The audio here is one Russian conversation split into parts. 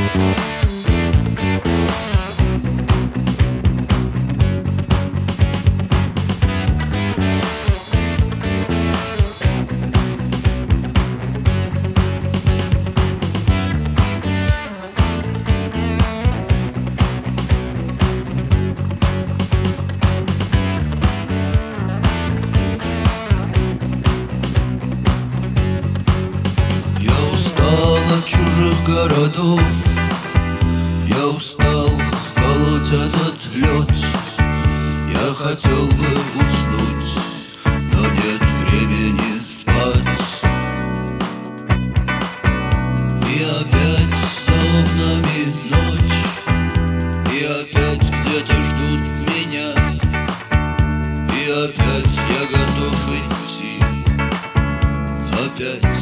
Городов. Я устал колоть этот лед. Я хотел бы уснуть, но нет времени спать. И опять за окнами ночь, и опять где-то ждут меня, и опять я готов идти, опять.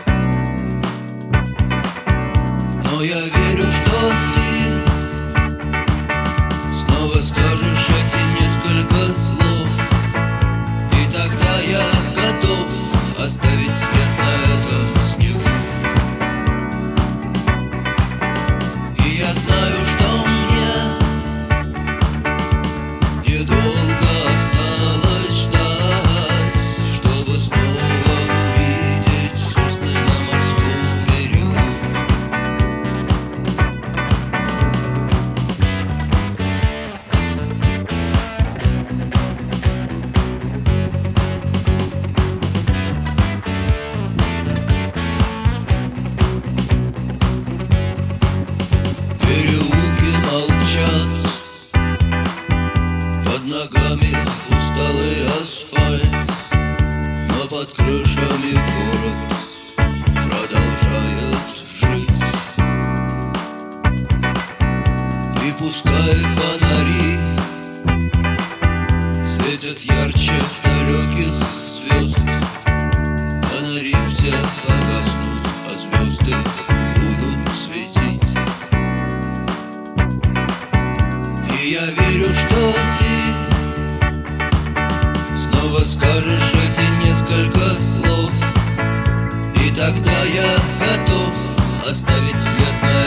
Но я верю, что ты снова скажешь эти несколько слов, и тогда я готов оставить след на этом снегу. И я знаю, что мне недолго осталось ждать, чтобы снова увидеть сосны на морском берегу. Под ногами усталый асфальт, но под крышами город продолжает жить. И пускай фонари светят ярче далеких звезд, фонари все погаснут, а звезды будут светить. И я верю, что ты снова скажешь эти несколько слов, и тогда я готов оставить свет на